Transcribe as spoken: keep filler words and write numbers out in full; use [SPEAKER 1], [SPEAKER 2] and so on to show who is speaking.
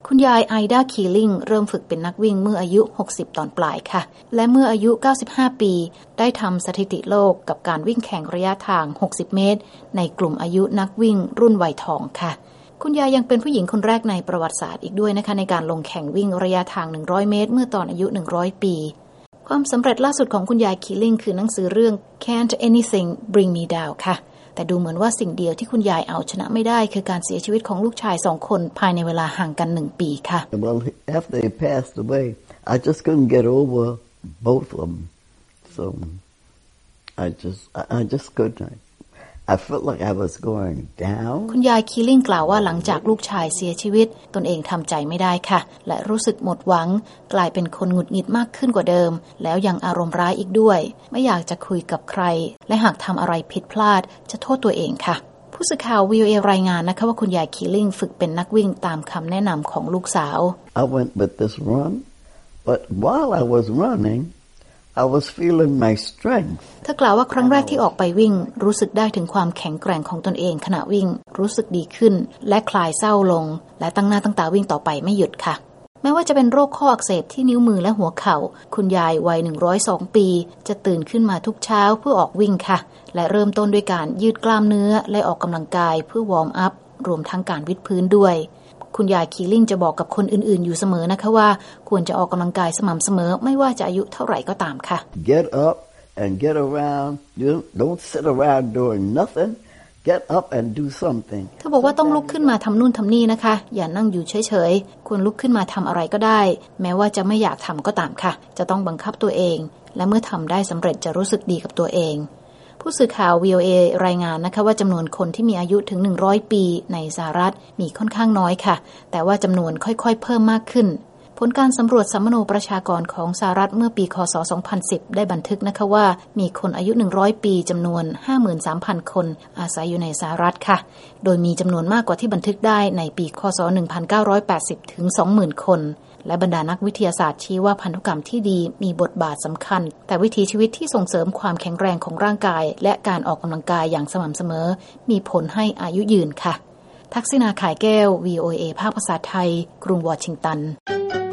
[SPEAKER 1] คุณยายไอดาคีลิงเริ่มฝึกเป็นนักวิ่งเมื่ออายุหกสิบตอนปลายค่ะและเมื่ออายุเก้าสิบห้าปีได้ทำสถิติโลกกับการวิ่งแข่งระยะทางหกสิบเมตรในกลุ่มอายุนักวิ่งรุ่นวัยทองค่ะคุณยายยังเป็นผู้หญิงคนแรกในประวัติศาสตร์อีกด้วยนะคะในการลงแข่งวิ่งระยะทางหนึ่งร้อยเมตรเมื่อตอนอายุหนึ่งร้อยปีความสำเร็จล่าสุดของคุณยายคีลิงคือหนังสือเรื่อง Can't Anything Bring Me Down ค่ะแต่ดูเหมือนว่าสิ่งเดียวที่คุณยายเอาชนะไม่ได้คือการเสียชีวิตของลูกชายสองคนภายในเวลาห่างกันหนึ่งปีค่ะ
[SPEAKER 2] Well, after they passed away, I just couldn't get over both of them. So I just, I just couldn't. I felt like I was going down.
[SPEAKER 1] คุณยายคีลิงกล่าวว่าหลังจากลูกชายเสียชีวิตตนเองทำใจไม่ได้ค่ะและรู้สึกหมดหวังกลายเป็นคนหงุดหงิดมากขึ้นกว่าเดิมแล้วยังอารมณ์ร้ายอีกด้วยไม่อยากจะคุยกับใครและหากทำอะไรผิดพลาดจะโทษตัวเองค่ะผู้สื่อข่าว วี โอ เอ รายงานนะคะว่าคุณยายคีลิงฝึกเป็นนักวิ่งตามคำแนะนำของลูกสาว
[SPEAKER 2] I went with this run, but while I was running,I was feeling my strength.
[SPEAKER 1] เธอกล่าวว่าครั้งแรกที่ออกไปวิ่งรู้สึกได้ถึงความแข็งแกร่งของตนเองขณะวิ่งรู้สึกดีขึ้นและคลายเศร้าลงและตั้งหน้าตั้งตาวิ่งต่อไปไม่หยุดค่ะแม้ว่าจะเป็นโรคข้ออักเสบที่นิ้วมือและหัวเข่าคุณยายวัยหนึ่งร้อยสองปีจะตื่นขึ้นมาทุกเช้าเพื่อออกวิ่งค่ะและเริ่มต้นด้วยการยืดกล้ามเนื้อและออกกำลังกายเพื่อวอร์มอัพรวมทั้งการวิดพื้นด้วยคุณยายคีลิงจะบอกกับคนอื่นๆอยู่เสมอนะคะว่าควรจะออกกำลังกายสม่ำเสมอไม่ว่าจะอายุเท่าไหร่ก็ตามค่ะ
[SPEAKER 2] Get up and get around. You don't sit around doing nothing. Get up and do something.
[SPEAKER 1] เธอบอกว่าต้องลุกขึ้นมาทำนู่นทำนี่นะคะอย่านั่งอยู่เฉยๆควรลุกขึ้นมาทำอะไรก็ได้แม้ว่าจะไม่อยากทำก็ตามค่ะจะต้องบังคับตัวเองและเมื่อทำได้สำเร็จจะรู้สึกดีกับตัวเองผู้สื่อข่าว วี โอ เอ รายงานนะคะว่าจำนวนคนที่มีอายุถึงหนึ่งร้อยปีในสหรัฐมีค่อนข้างน้อยค่ะแต่ว่าจำนวนค่อยๆเพิ่มมากขึ้นผลการสำรวจสัมมโนประชากรของสหรัฐเมื่อปีค.ศ. สองพันสิบได้บันทึกนะคะว่ามีคนอายุหนึ่งร้อยปีจำนวน ห้าหมื่นสามพัน คนอาศัยอยู่ในสหรัฐค่ะโดยมีจำนวนมากกว่าที่บันทึกได้ในปีค.ศ. หนึ่งพันเก้าร้อยแปดสิบ ถึง สองหมื่น คนและบรรดานักวิทยาศาสตร์ชี้ว่าพันธุกรรมที่ดีมีบทบาทสำคัญแต่วิถีชีวิตที่ส่งเสริมความแข็งแรงของร่างกายและการออกกำลังกายอย่างสม่ำเสมอมีผลให้อายุยืนค่ะทักษิณา ข่ายแก้ว วี โอ เอ ภาคภาษาไทยกรุงวอชิงตัน